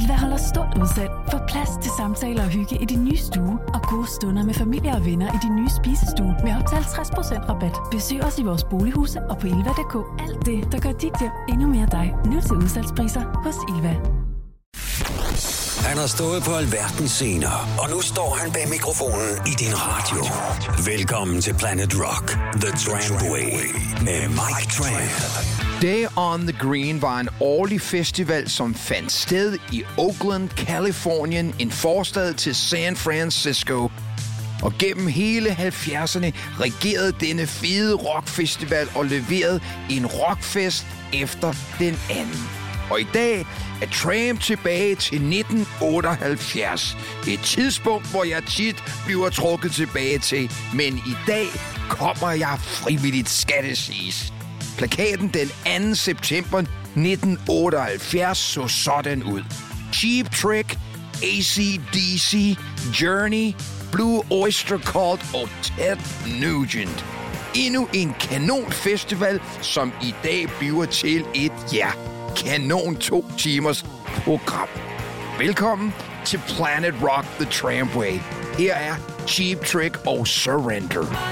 Ilva holder stort udsalg. Få plads til samtaler og hygge i din nye stue og gode stunder med familie og venner i din nye spisestue med op til 50% rabat. Besøg os i vores bolighuse og på ilva.dk. Alt det, der gør dit hjem endnu mere dig. Nu til udsalgspriser hos Ilva. Han har stået på alverdens scener, og nu står han bag mikrofonen i din radio. Velkommen til Planet Rock, The Trampway med Mike Tramp. Day on the Green var en årlig festival, som fandt sted i Oakland, Californien, en forstad til San Francisco. Og gennem hele 70'erne regerede denne fede rockfestival og leverede en rockfest efter den anden. Og i dag er Tramp tilbage til 1978. Et tidspunkt, hvor jeg tit bliver trukket tilbage til. Men i dag kommer jeg frivilligt, skal det siges. Plakaten den 2. september 1978 så sådan ud. Cheap Trick, AC/DC, Journey, Blue Oyster Cult og Ted Nugent. Endnu en kanonfestival, som i dag bliver til et kanon 2 timers program. Velkommen til Planet Rock, The Trampway. Her er Cheap Trick og Surrender.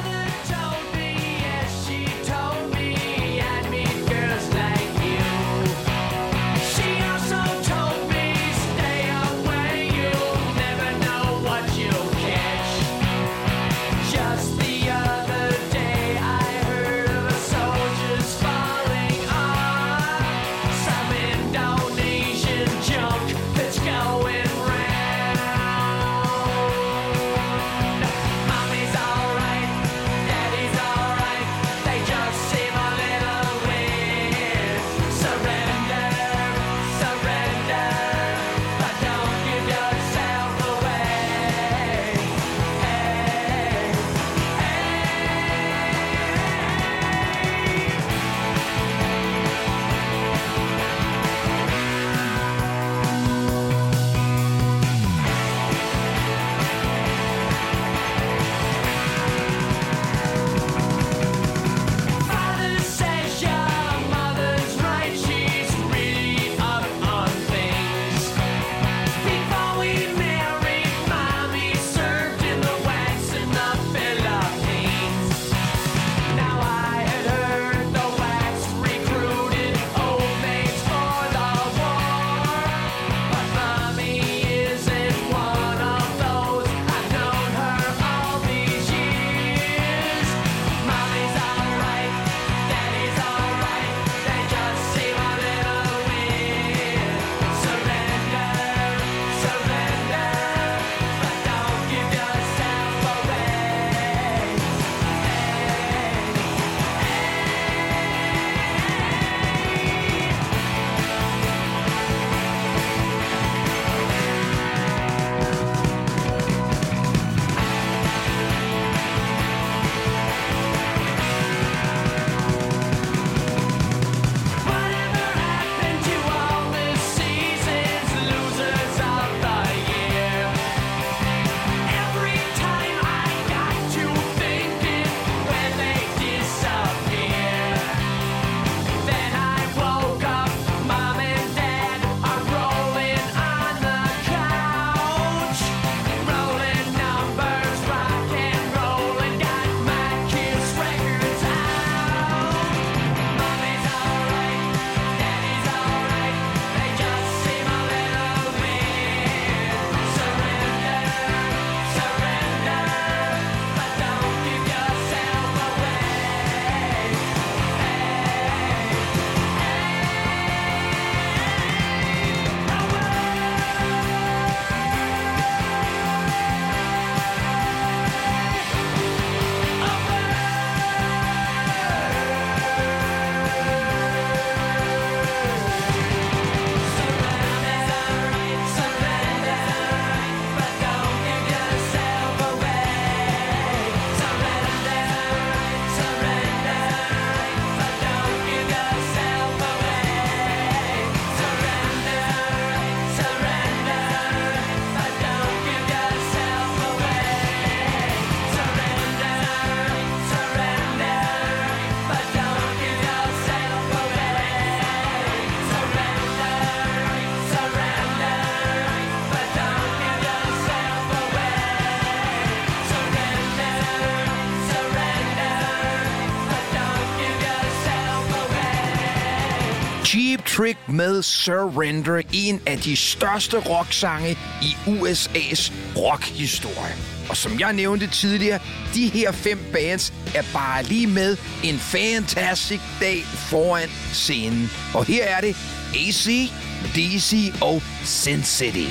Trick med Surrender, en af de største rocksange i USA's rockhistorie. Og som jeg nævnte tidligere, de her 5 bands er bare lige med en fantastisk dag foran scenen. Og her er det AC, DC og Sin City.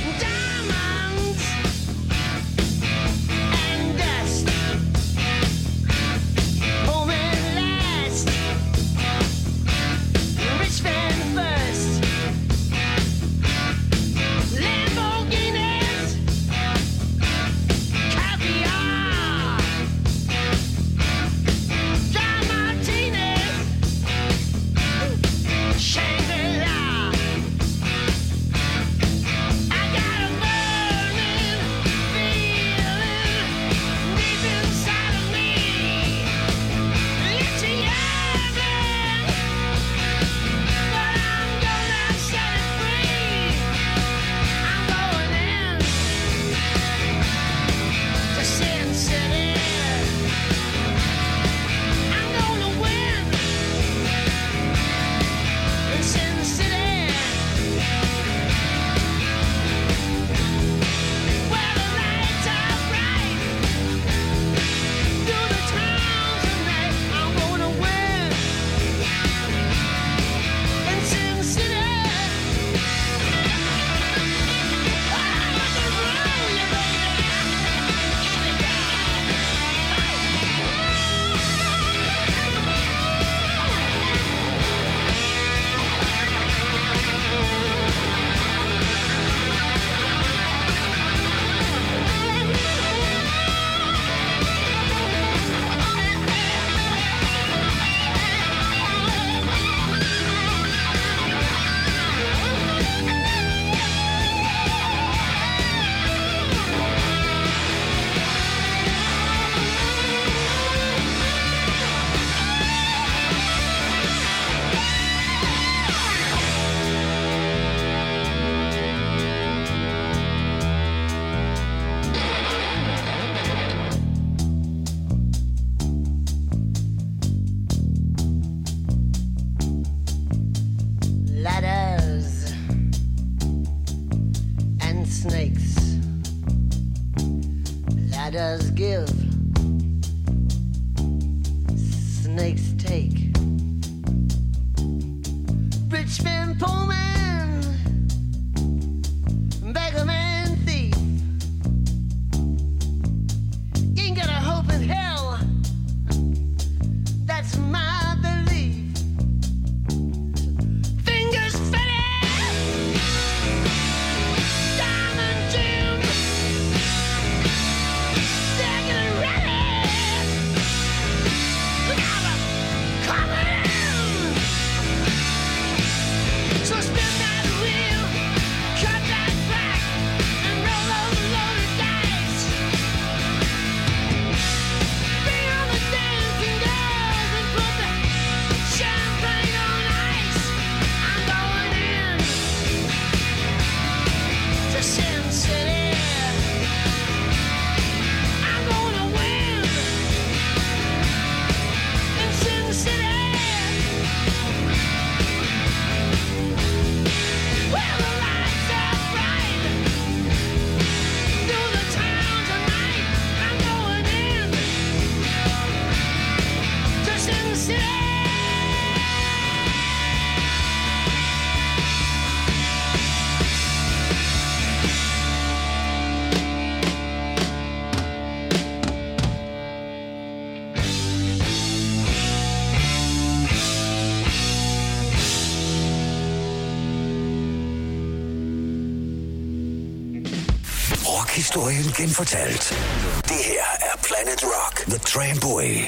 Ladders give, snakes take. Rich man, poor man, beggar man, thief. You ain't got a hope in hell, that's my belief. Fingers fitted, diamond Jim, they're getting ready. Look out, I'm coming. So spin that wheel, cut that back, and roll those loaded dice. Bring on the dancing girls and put the champagne on ice. I'm going in to Sin City. I'm gonna win in Sin City. Well, the lights are bright through the town tonight. I'm going in to Sin City. Rockhistorien genfortalt. Det her er Planet Rock, The Tramway.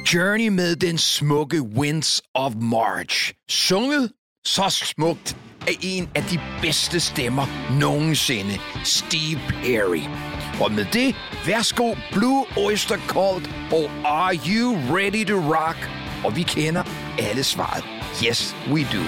Journey med den smukke Winds of March. Sunget så smukt af en af de bedste stemmer nogensinde, Steve Perry. Og med det, værsgo Blue Oyster Cult og Are You Ready to Rock? Og vi kender alle svaret. Yes, we do.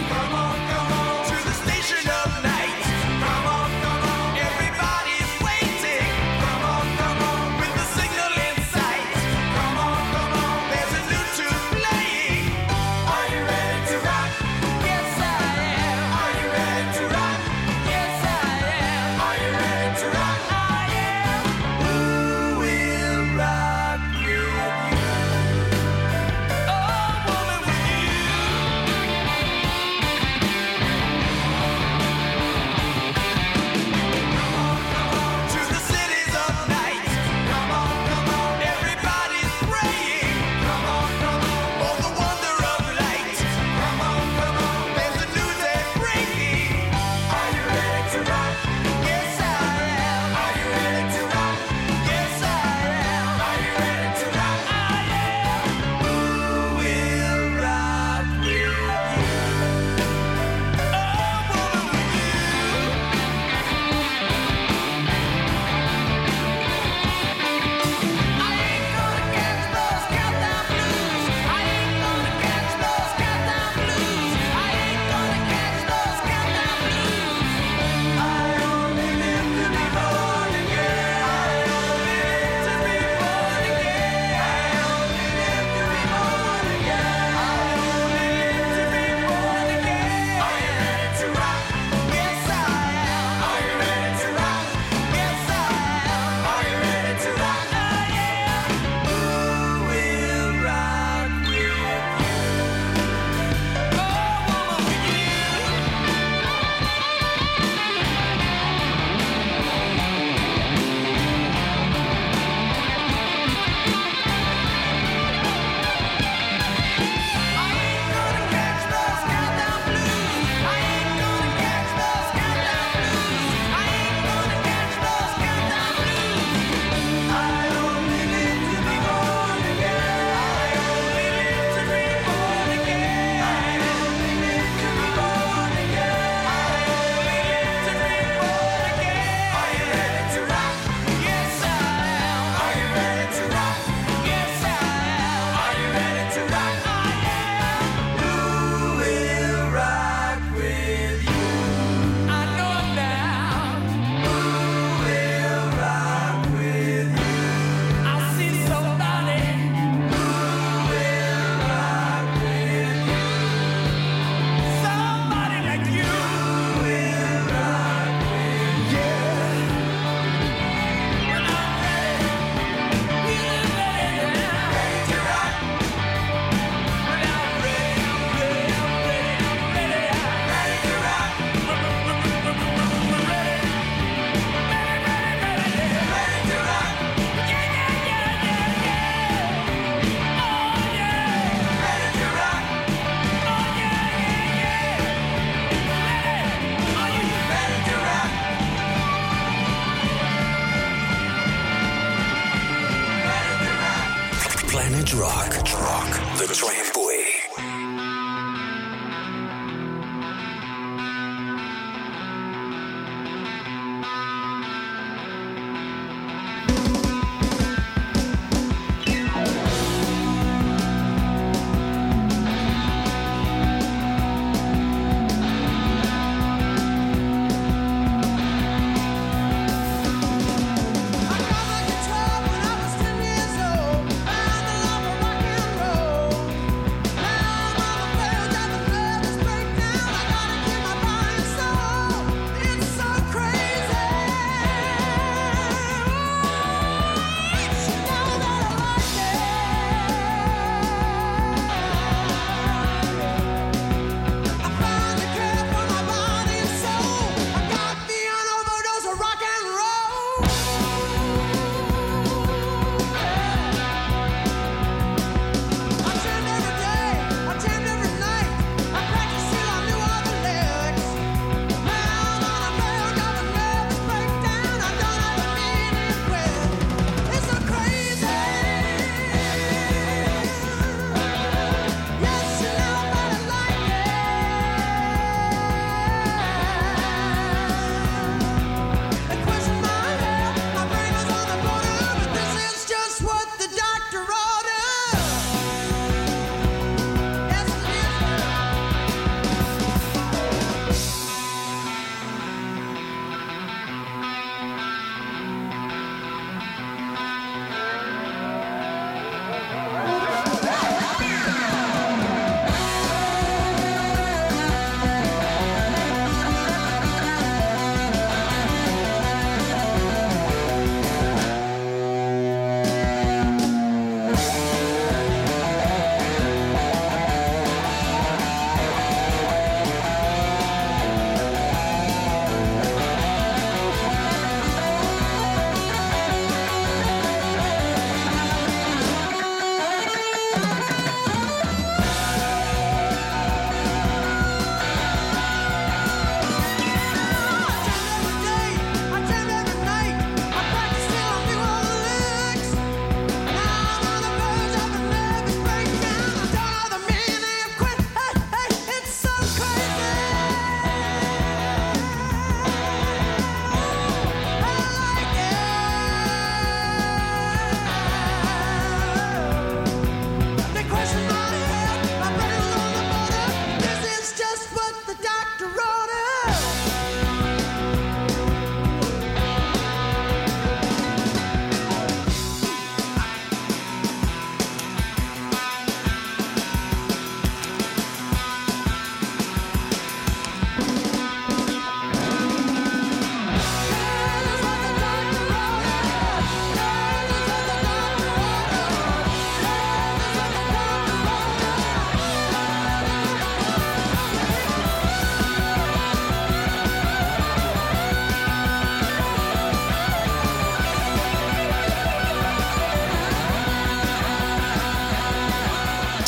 Planet Rock. The Tramway. I got my guitar when I was 10 years old. Found the love of rock and roll.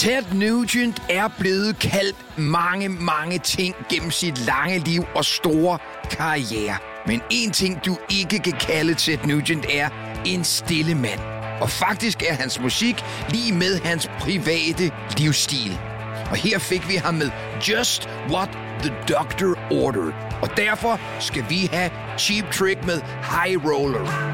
Ted Nugent er blevet kaldt mange ting gennem sit lange liv og store karriere. Men en ting, du ikke kan kalde Ted Nugent, er en stille mand. Og faktisk er hans musik lige med hans private livsstil. Og her fik vi ham med Just What the Doctor Ordered. Og derfor skal vi have Cheap Trick med High Roller.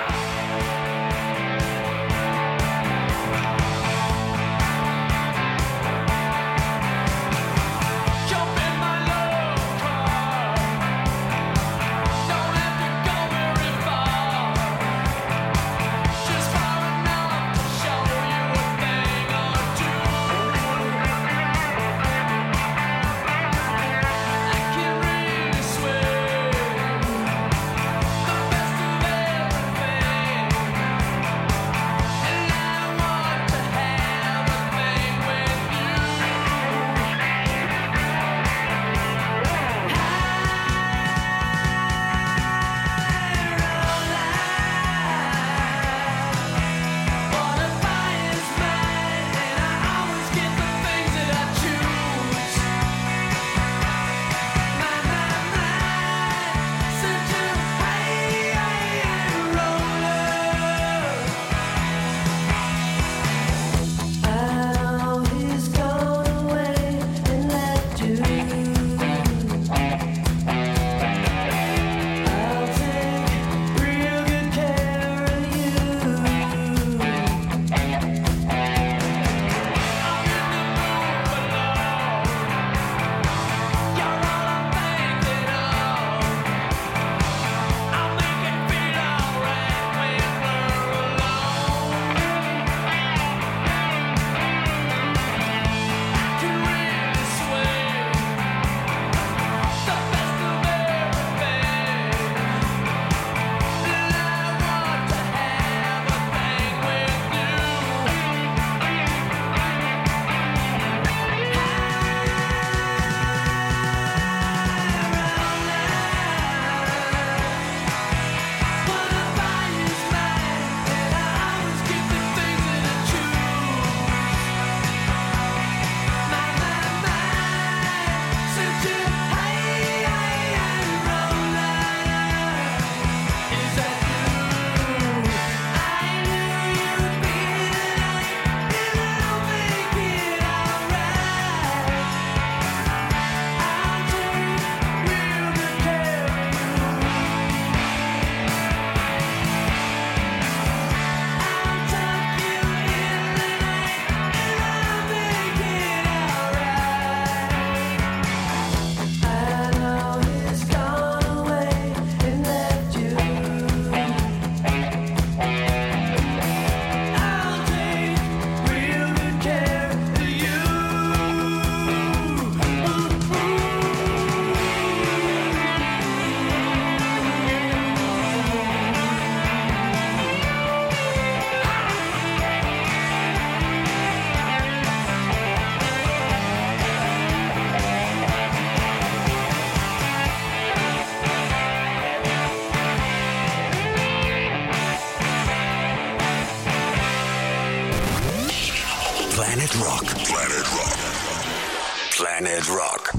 Planet Rock. Planet Rock. Planet Rock.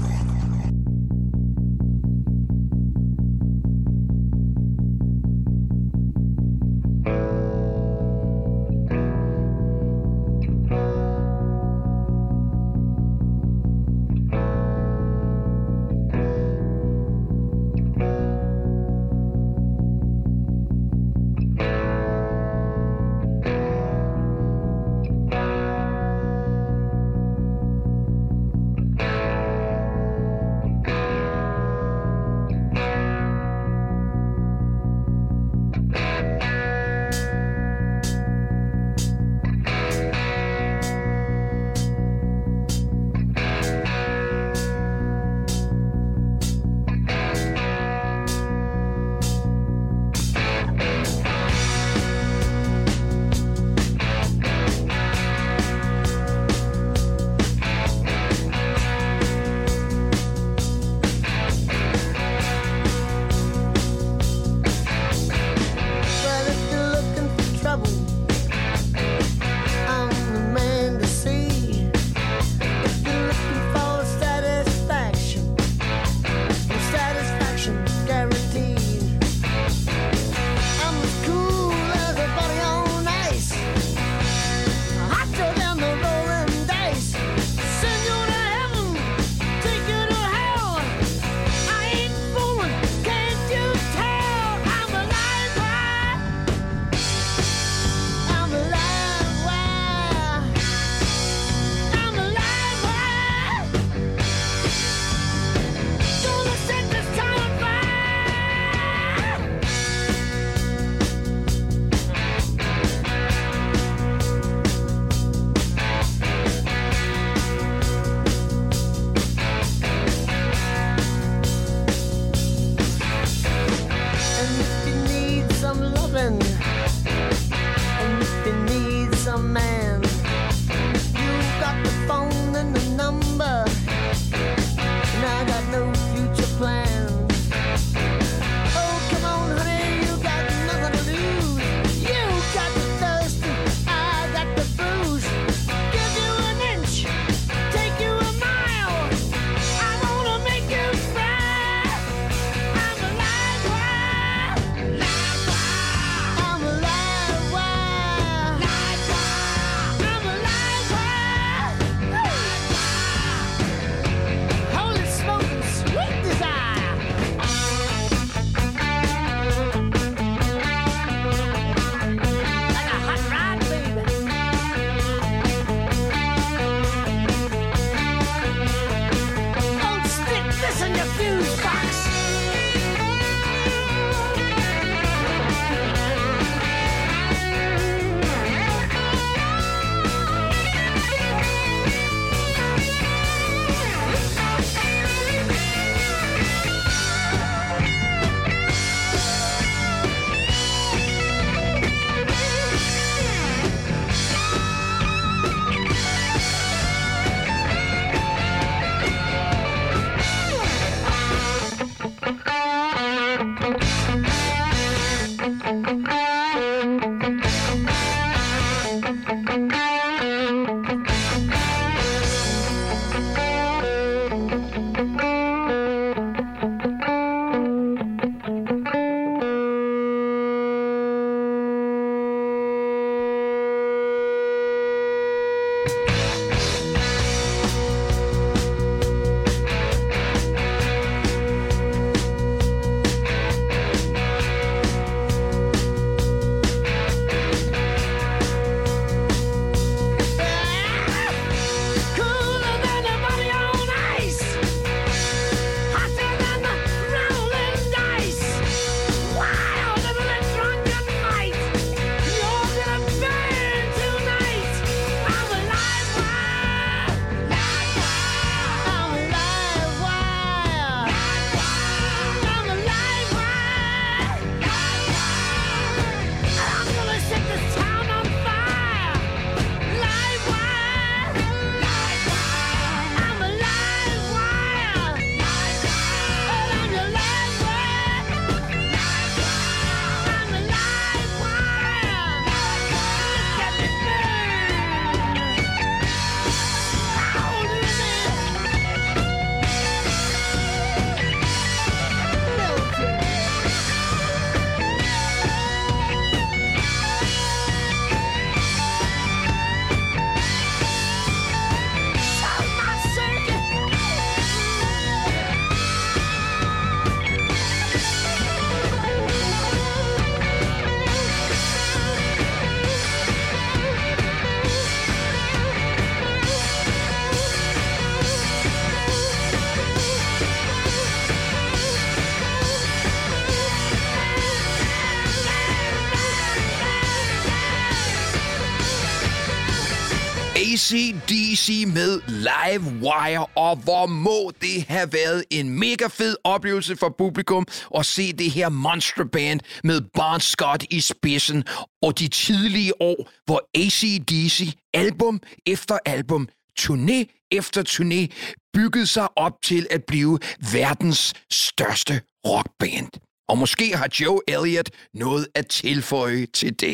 AC/DC med Livewire, og hvor må det have været en mega fed oplevelse for publikum at se det her monsterband med Bon Scott i spidsen, og de tidlige år, hvor AC/DC album efter album, turné efter turné, byggede sig op til at blive verdens største rockband. Og måske har Joe Elliott noget at tilføje til det.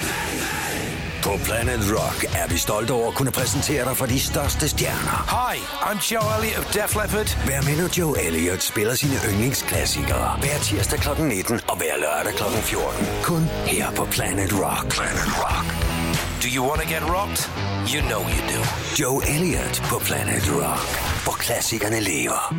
På Planet Rock er vi stolte over at kunne præsentere dig for de største stjerner. Hi, I'm Joe Elliott of Def Leppard. Hver minut Joe Elliott spiller sine yndlingsklassikere. Hver tirsdag kl. 19 og hver lørdag kl. 14. Kun her på Planet Rock. Planet Rock. Do you want to get rocked? You know you do. Joe Elliott på Planet Rock. Hvor klassikerne lever.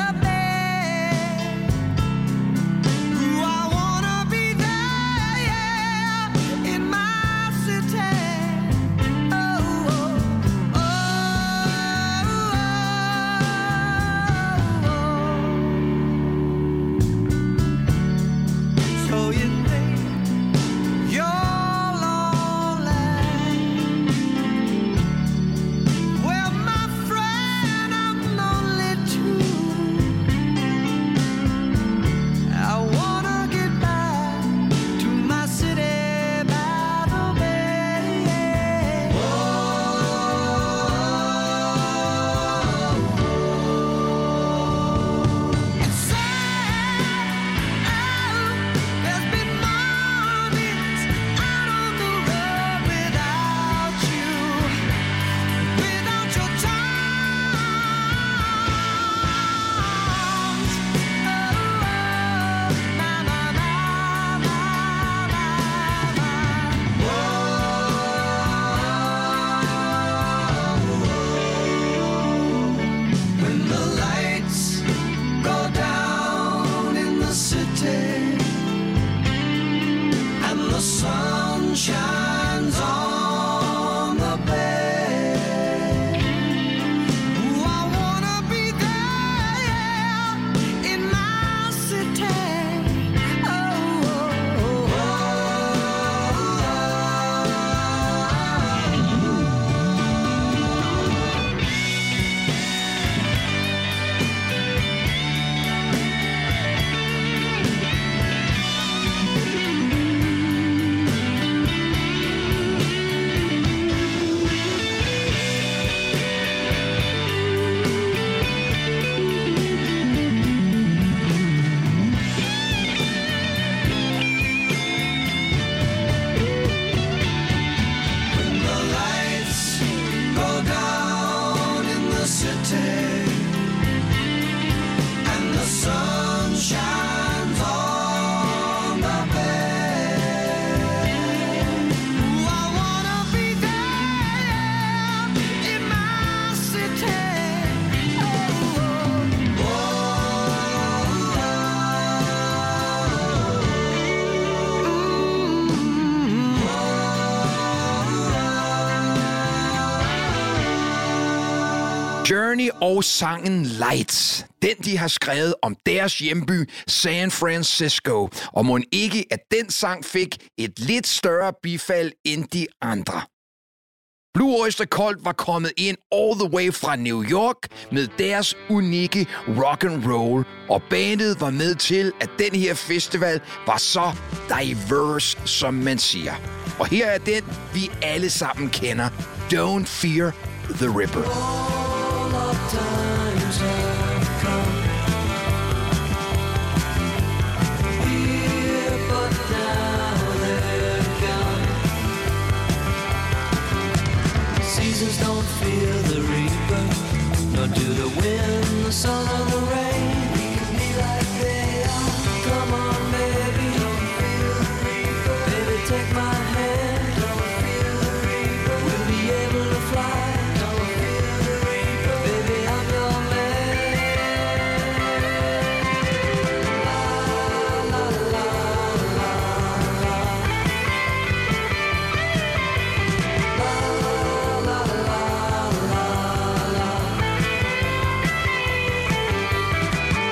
I wanna be there, yeah. Journey og sangen Lights. Den, de har skrevet om deres hjemby, San Francisco. Og må ikke, at den sang fik et lidt større bifald end de andre. Blue Oyster Cult var kommet ind all the way fra New York med deres unikke rock and roll, og bandet var med til, at den her festival var så diverse, som man siger. Og her er den, vi alle sammen kender. Don't Fear the Reaper. Seasons don't fear the reaper, nor do the wind, the sun, or the rain. We can be like they are. Come on, baby, don't fear the reaper. Baby, take my hand, don't fear the reaper. We'll be able to fly, don't fear the reaper. Baby, I'm your man. La, la, la, la, la. La,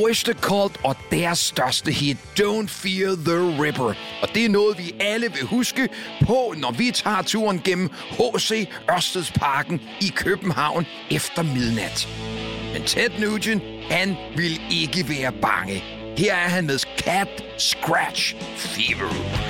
Oyster Cult og deres største hit, Don't Fear the Ripper. Og det er noget, vi alle vil huske på, når vi tager turen gennem H.C. Ørstedsparken i København efter midnat. Men Ted Nugent, han vil ikke være bange. Her er han med Cat Scratch Fever.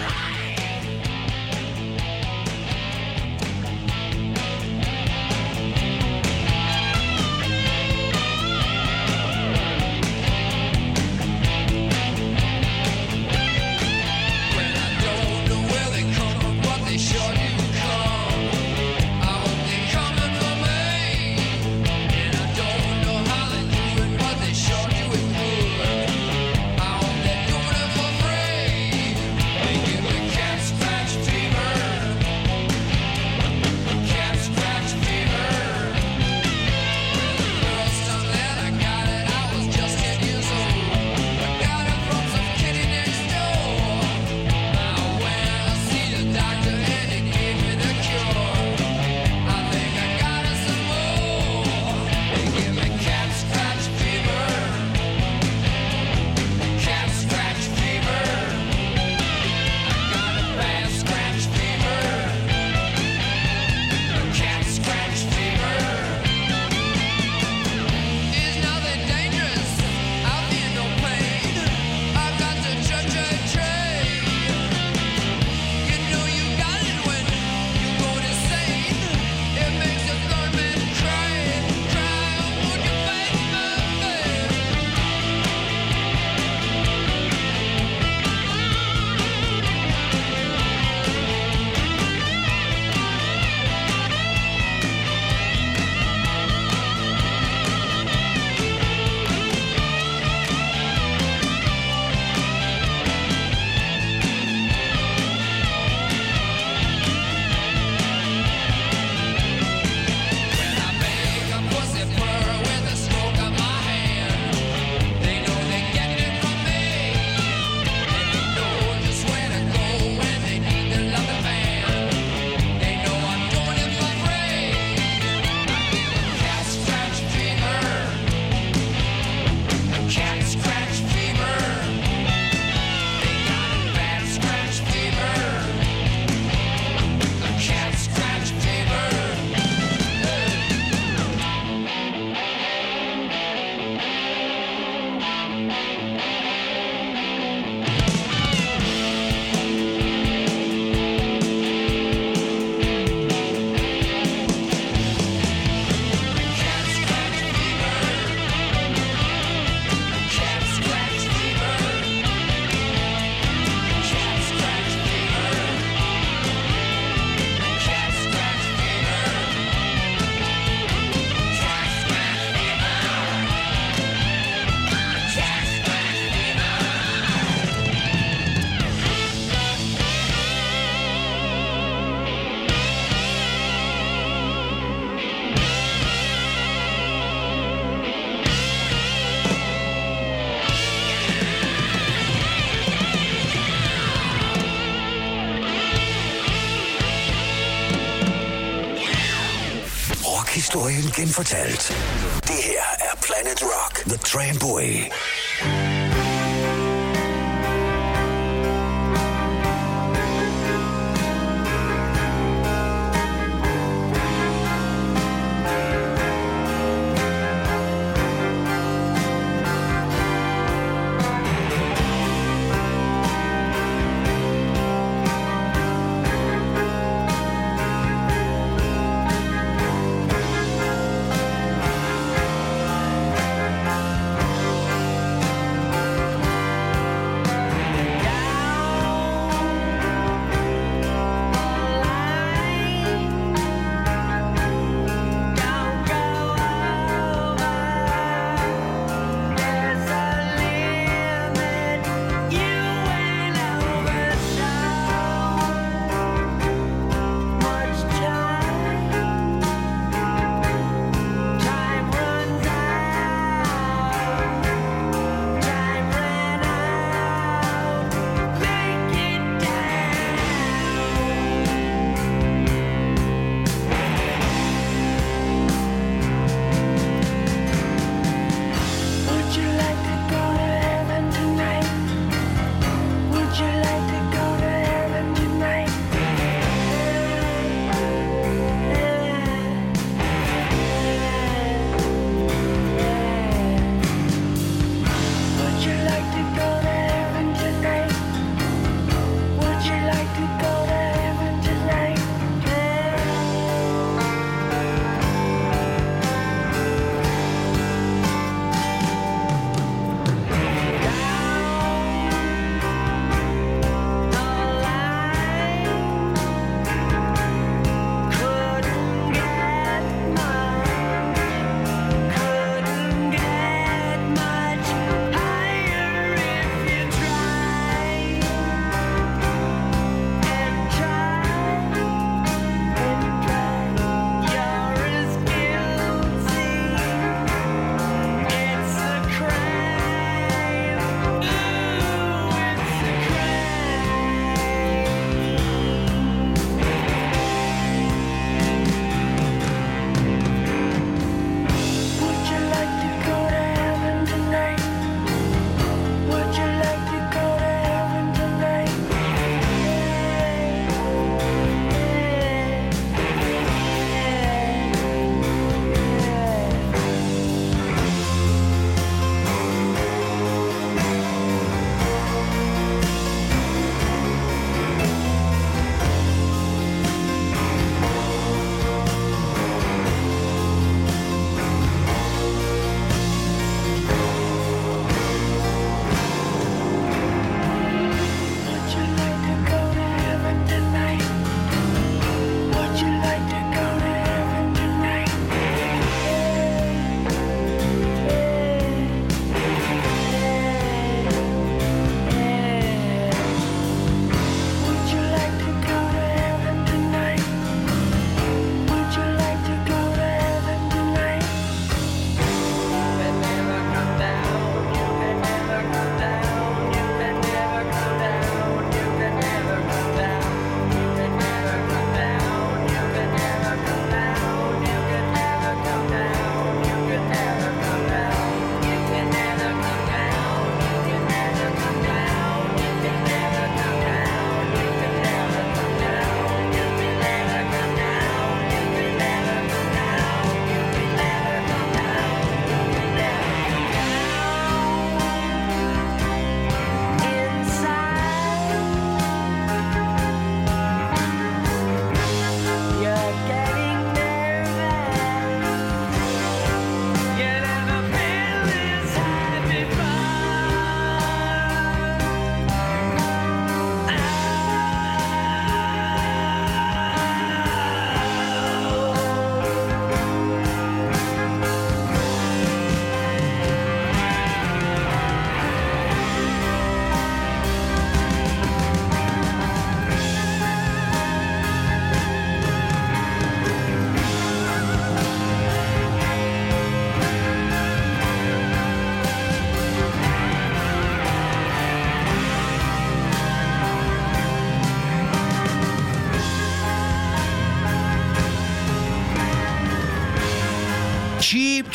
Historien genfortalt. Det her er Planet Rock, The Tramway.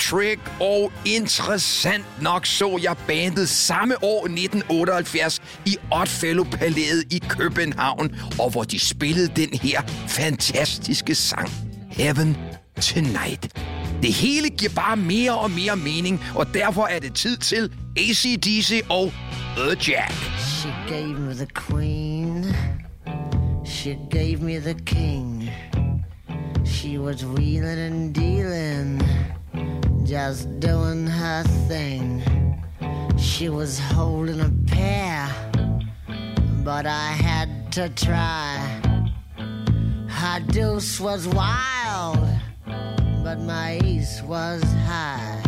Trick, og interessant nok så jeg bandet samme år 1978 i Oddfellow-palæet i København, og hvor de spillede den her fantastiske sang, Heaven Tonight. Det hele giver bare mere og mere mening, og derfor er det tid til AC/DC og The Jack. She gave me the queen. She gave me the king. She was wheeling and dealing, just doing her thing. She was holding a pair, but I had to try. Her deuce was wild, but my ace was high.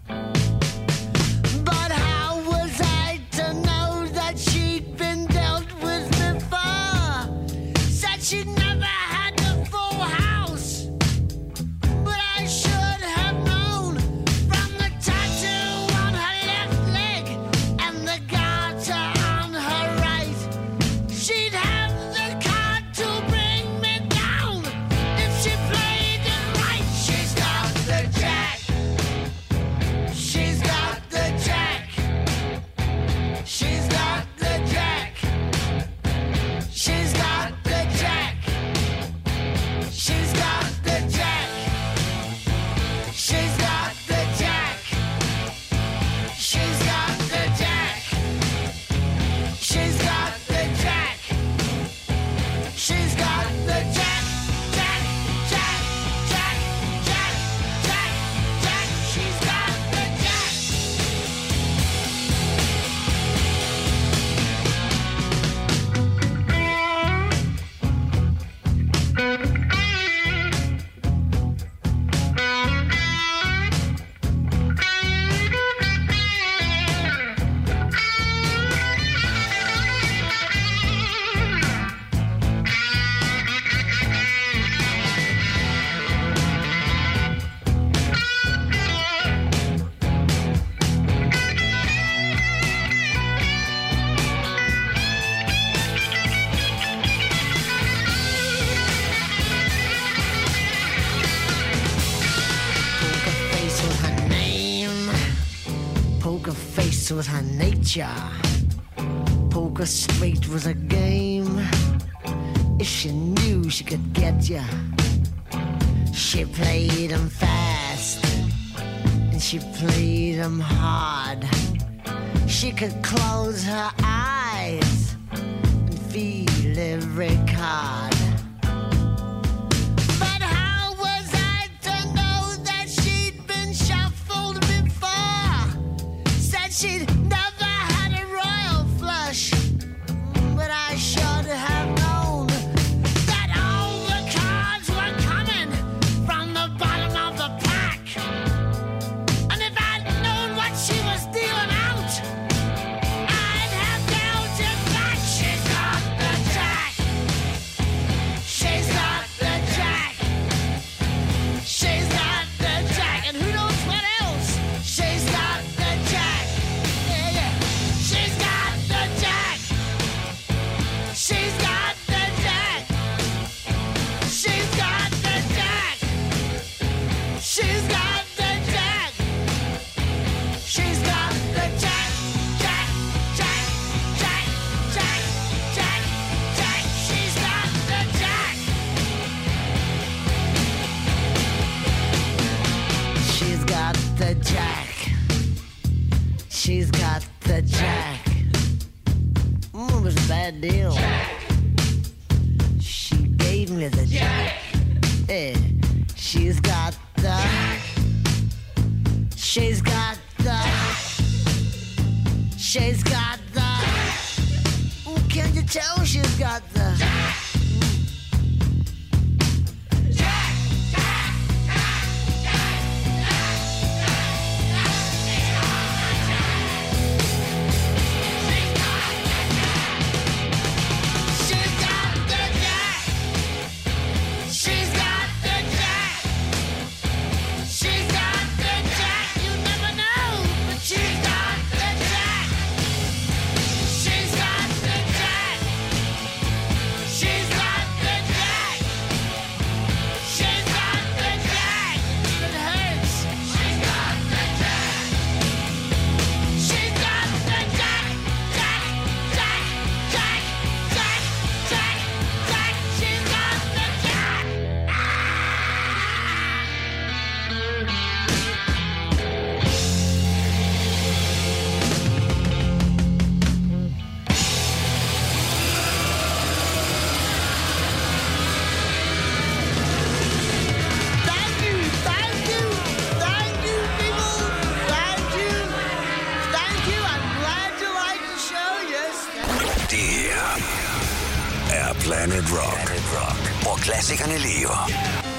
But how was I to know that she'd been dealt with before? Said she'd never had the full house, but I should have known from the tattoo on her left leg and the garter on her right. She'd have the card to bring me down if she played it right. She's got the jack. She's got the jack. She's got the jack. She's got the jack. She's got the jack. She's got the jack. She's got the jack. She's got the jack. She's got the jack. Jack, jack, jack, jack, jack, jack. She's got the jack. Poker face was her nature. Poker straight was a game. If she knew she could get ya, she played 'em fast and she played 'em hard. She could close her eyes and feel every card. But how was I to know that she'd been shuffled before? Said she'd never had a royal flush, but I should have known that all the cards were coming from the bottom of the pack. And if I'd known what she was dealing out, I'd have dealt it back. She's got the jack. She's got the jack. She's got the jack. And who knows what else? She's got the jack. Yeah, yeah. She's got the jack. She's got the jack. She's got the jack. She's got the jack. She's got the jack. Jack, jack, jack, jack, jack, jack. She's got the jack. She's got the jack. She's got the jack. It was a bad deal. She gave me the jack. Yeah. She's got the. She's got the. She's got the. Ooh, can you tell she's got the? She's got the jack. She's got the jack. She's got the jack. You never know, but she's got the jack. She's got the jack. er Planet Rock, hvor klassikerne lever.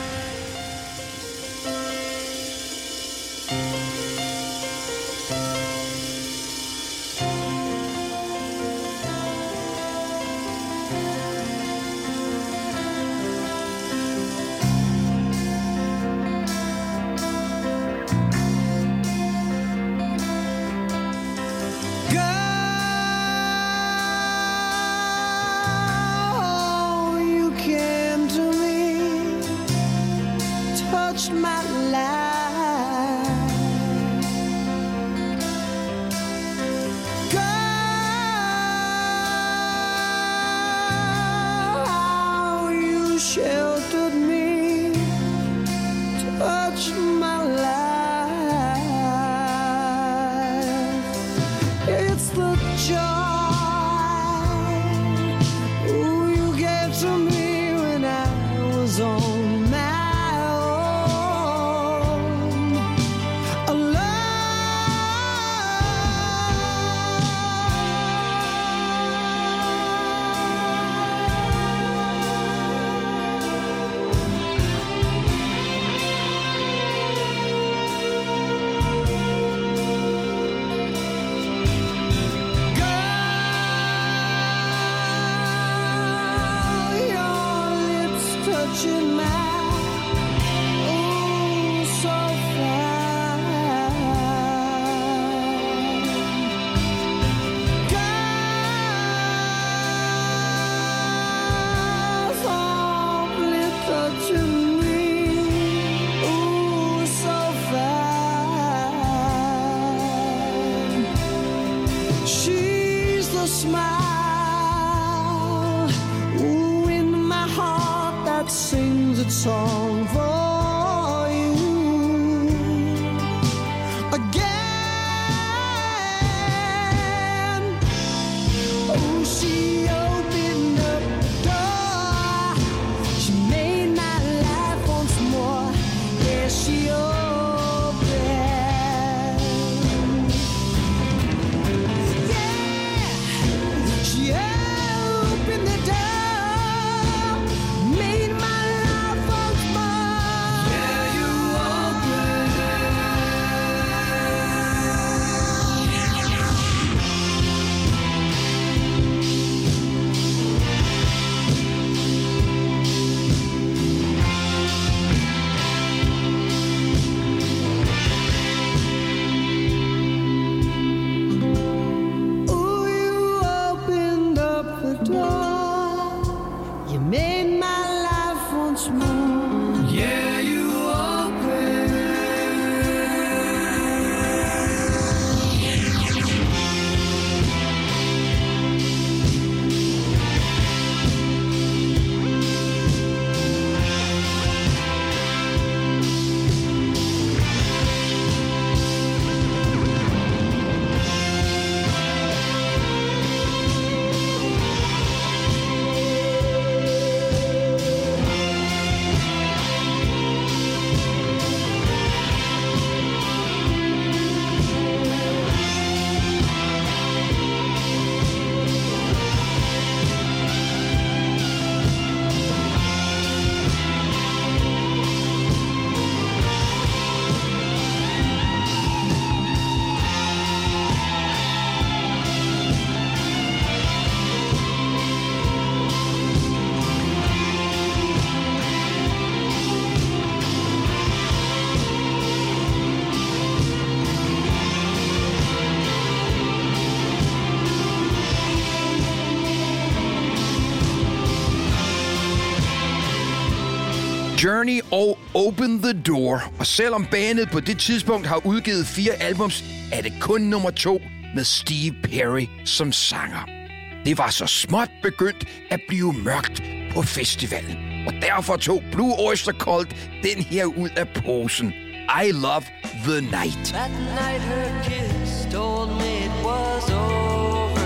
Journey og Open the Door. Og selvom bandet på det tidspunkt har udgivet 4 albums, er det kun nummer 2 med Steve Perry som sanger. Det var så småt begyndt at blive mørkt på festivalen. Og derfor tog Blue Oyster Cult den her ud af posen. I Love the Night. That night her kiss told me it was over.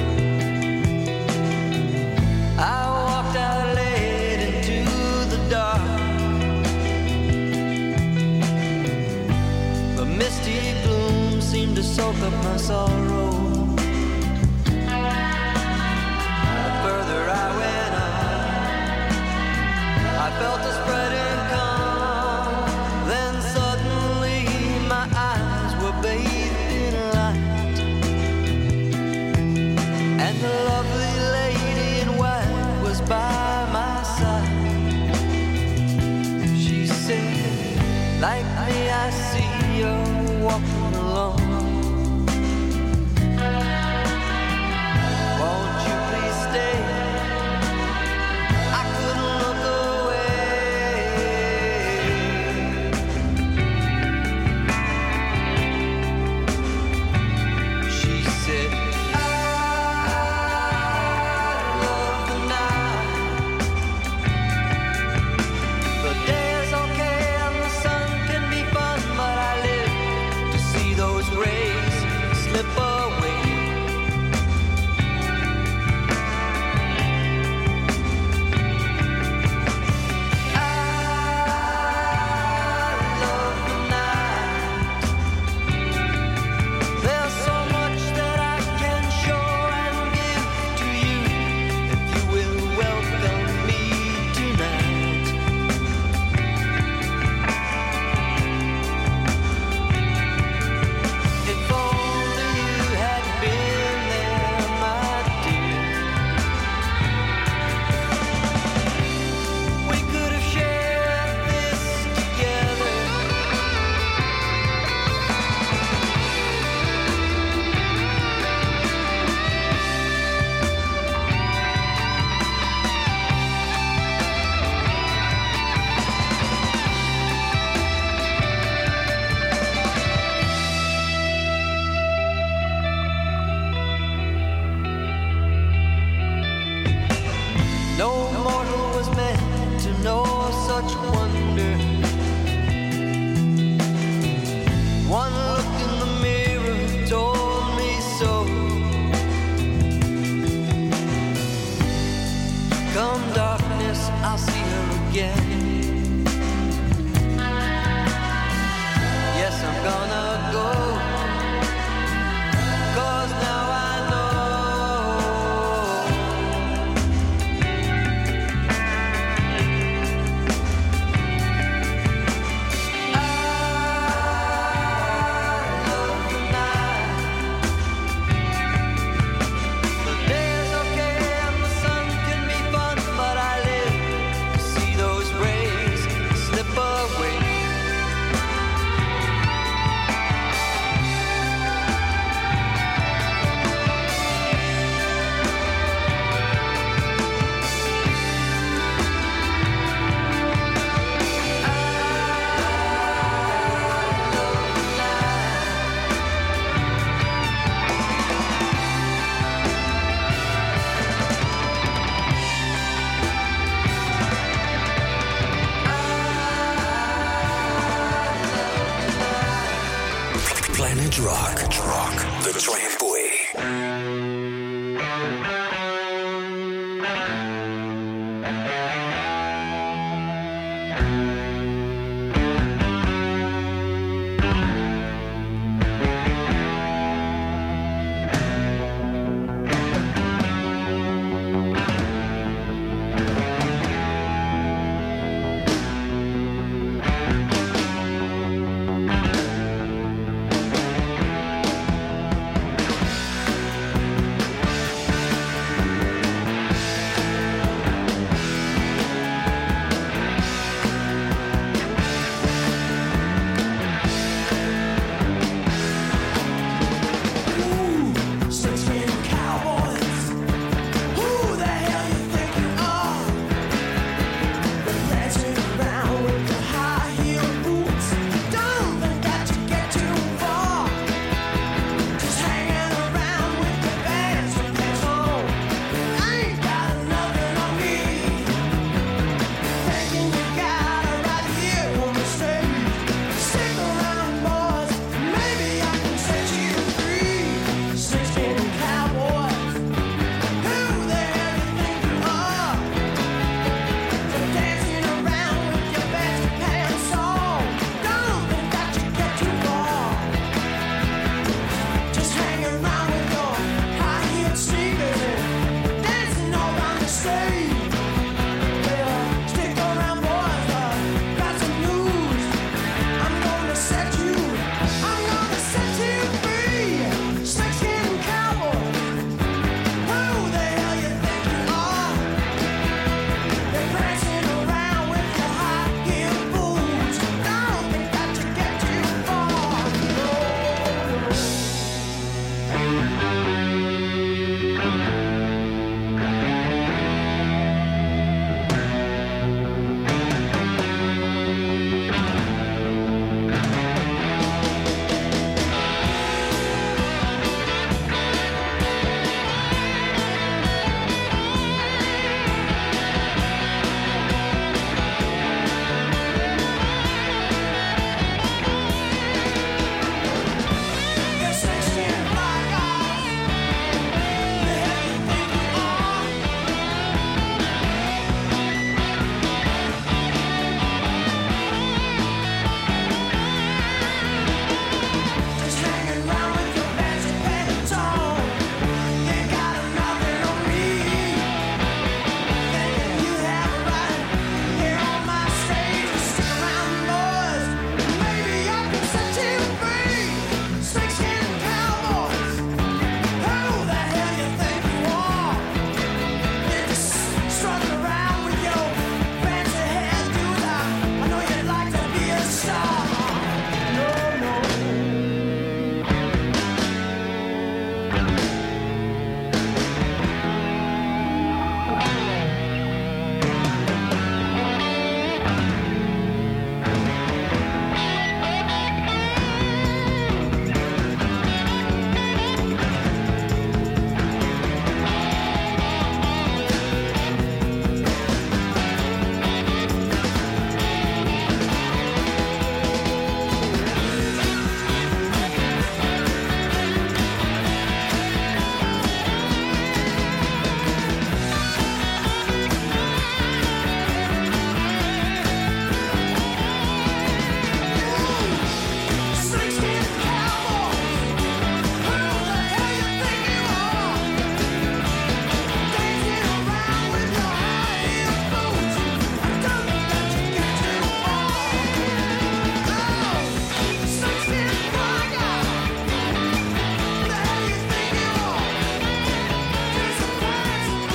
I walked out late into the dark. The misty gloom seemed to soak up my sorrow. The further I went on, From darkness I'll see her again. Yes, I'm gonna go, 'cause now I know Planet Rock, The Tramway.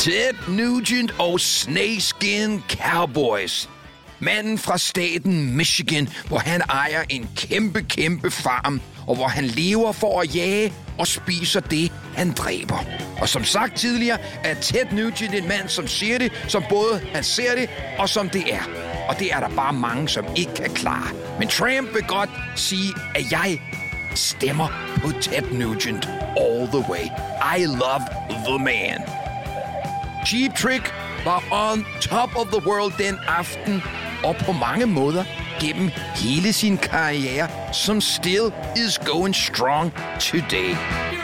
Ted Nugent og Snakeskin Cowboys. Manden fra staten Michigan, hvor han ejer en kæmpe farm, og hvor han lever for at jage og spiser det, han dræber. Og som sagt tidligere, er Ted Nugent en mand, som siger det, som både han ser det, og som det er. Og det er der bare mange, som ikke kan klare. Men Tramp vil godt sige, at jeg stemmer på Ted Nugent all the way. I love the man. Cheap Trick var on top of the world den aften, og på mange måder gennem hele sin karriere, som still is going strong today.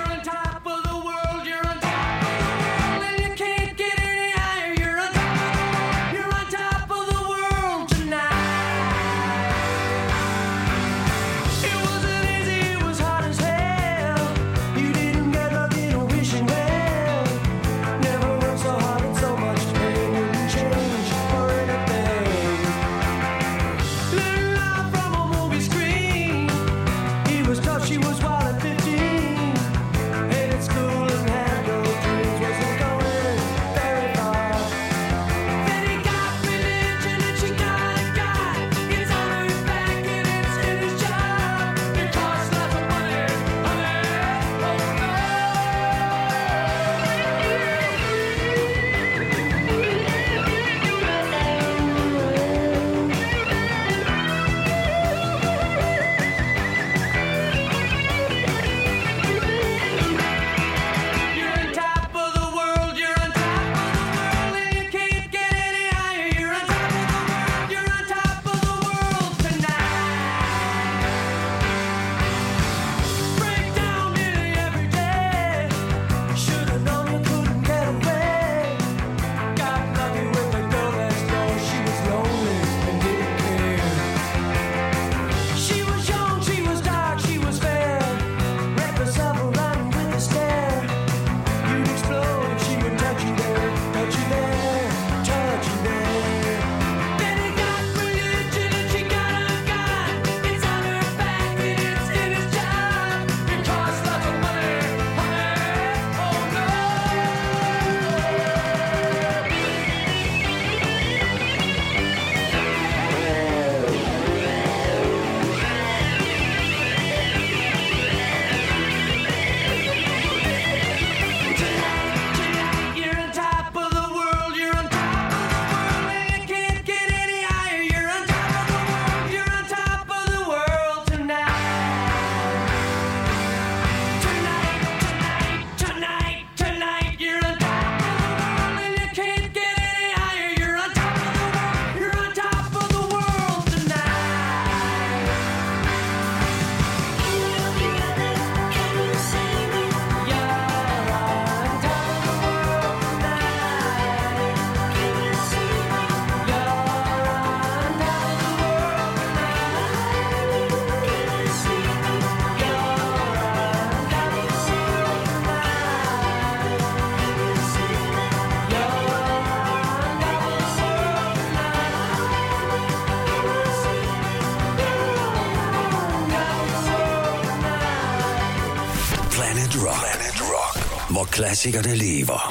Planet Rock, hvor klassikerne lever.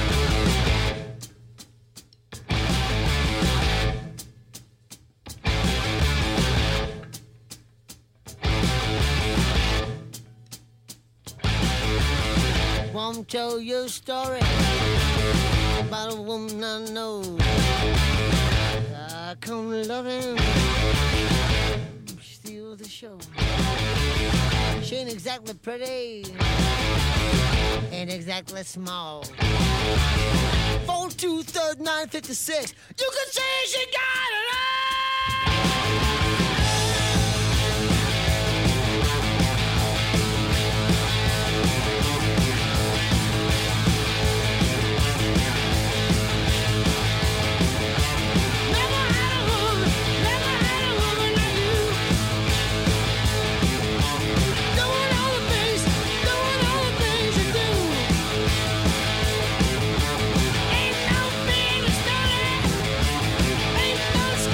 Won't tell you a story about a woman I know. I come loving, steal the show. She ain't exactly pretty, ain't exactly small. 4-2-3-9-56. You can say she got it all. Ain't no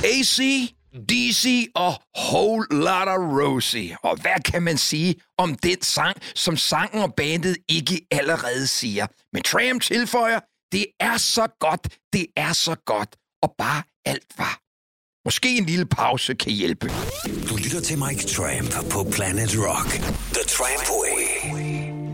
AC, DC og Whole Lotta Rosie. Og hvad kan man sige om den sang, som sangen og bandet ikke allerede siger? Men Tram tilføjer, det er så godt, det er så godt, og bare alt var. Måske en lille pause kan hjælpe. Du lytter til Mike Tramp på Planet Rock. The Tramp Way.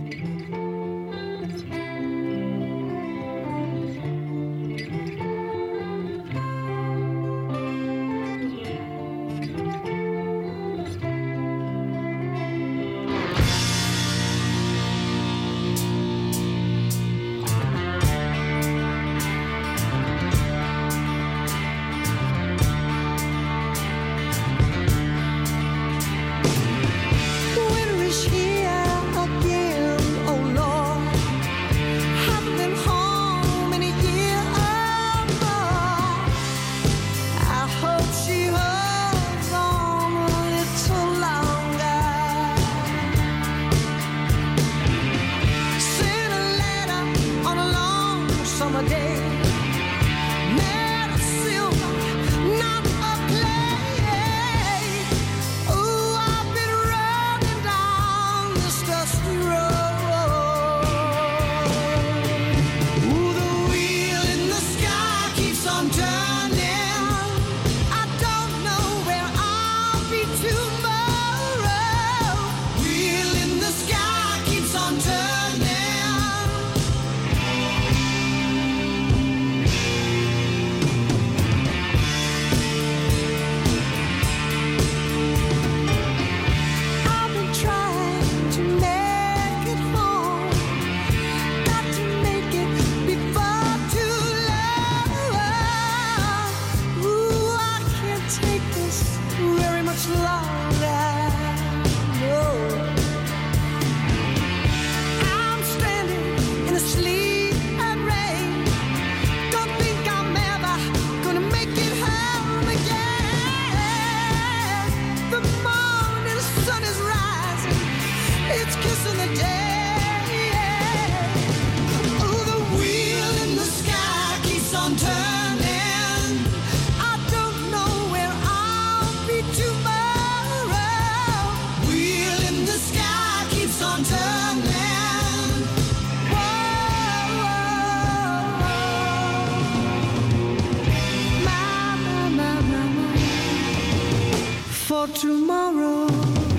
Tomorrow.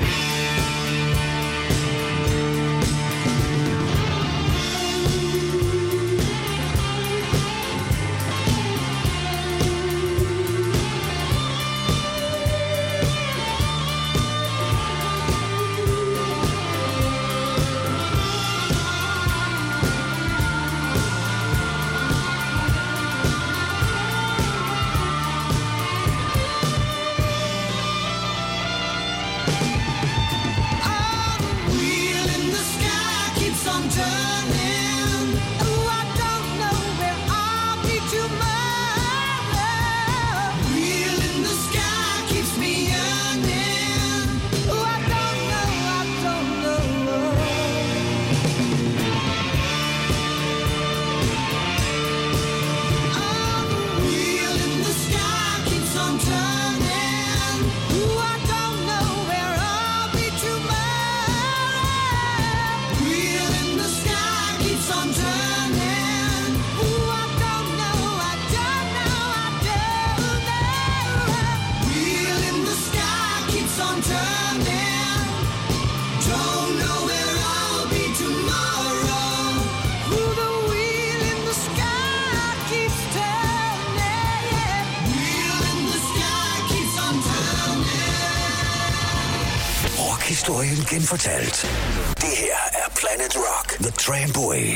Historien genfortalt. Det her er Planet Rock, The Tramp Way.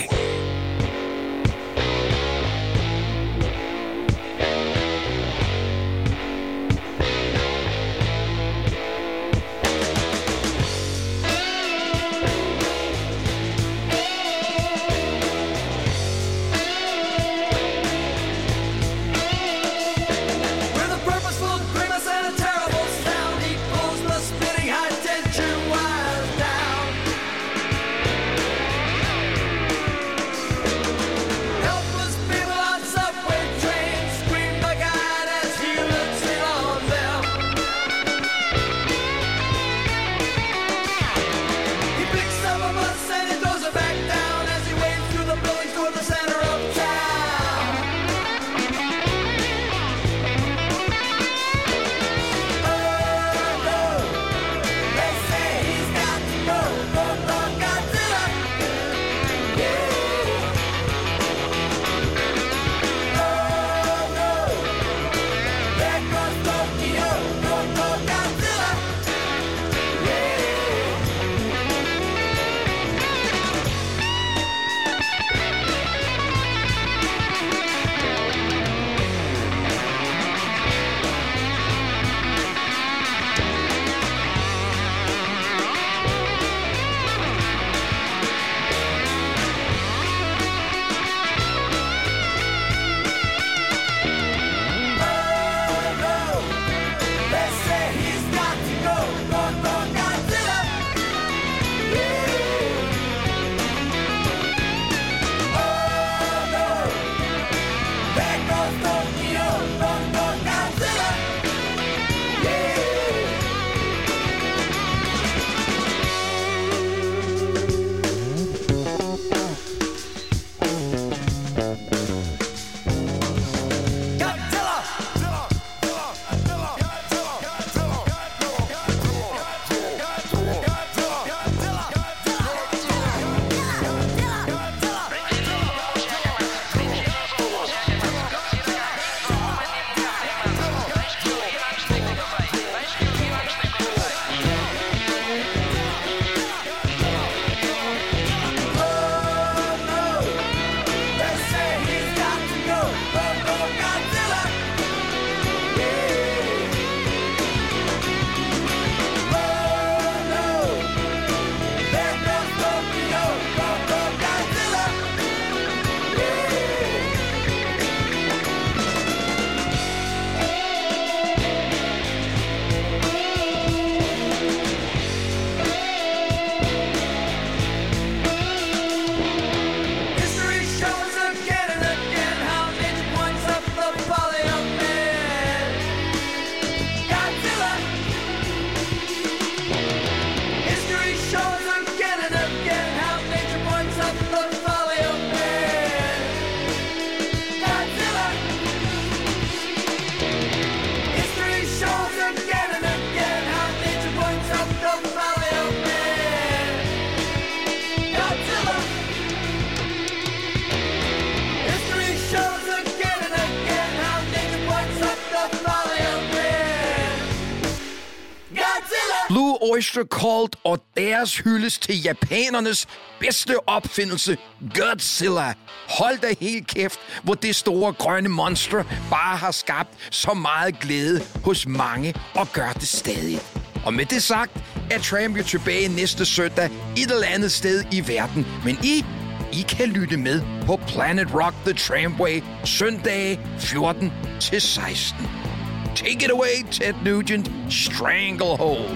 Oyster Cult og deres hyldest til japanernes bedste opfindelse, Godzilla. Hold da helt kæft, hvor det store grønne monster bare har skabt så meget glæde hos mange og gør det stadig. Og med det sagt er Tramp jo tilbage næste søndag et eller andet sted i verden. Men I kan lytte med på Planet Rock The Tramway søndage 14-16. Take it away, Ted Nugent, Stranglehold.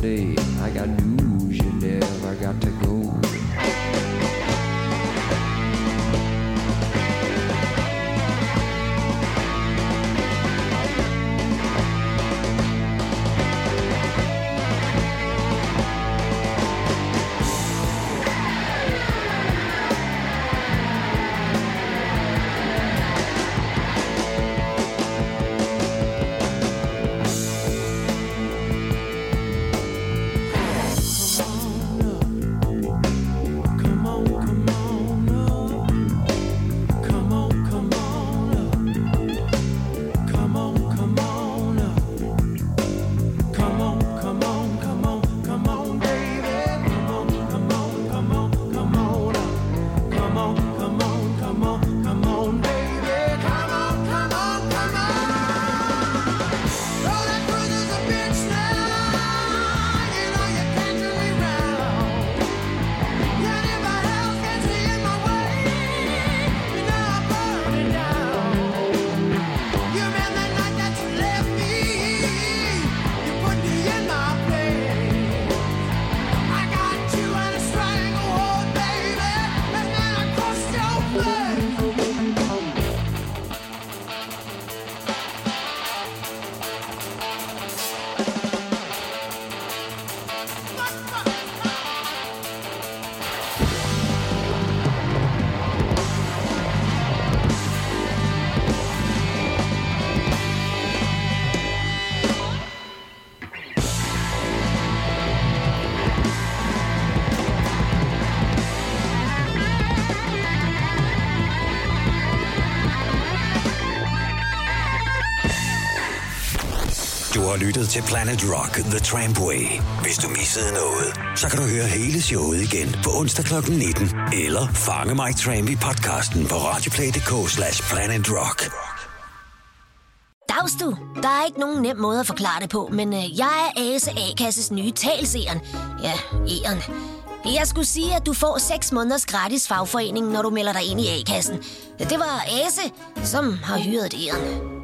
someday I got news you never got to go. Du har lyttet til Planet Rock The Trampway. Hvis du missede noget, så kan du høre hele showet igen på onsdag kl. 19. Eller fange Mike Tramp i podcasten på radioplay.dk/planetrock. Dags du. Der er ikke nogen nem måde at forklare det på, men jeg er Ase A-kasses nye talseren. Ja, E'eren. Jeg skulle sige, at du får 6 måneders gratis fagforening, når du melder dig ind i A-kassen. Det var Ase, som har hyret E'eren.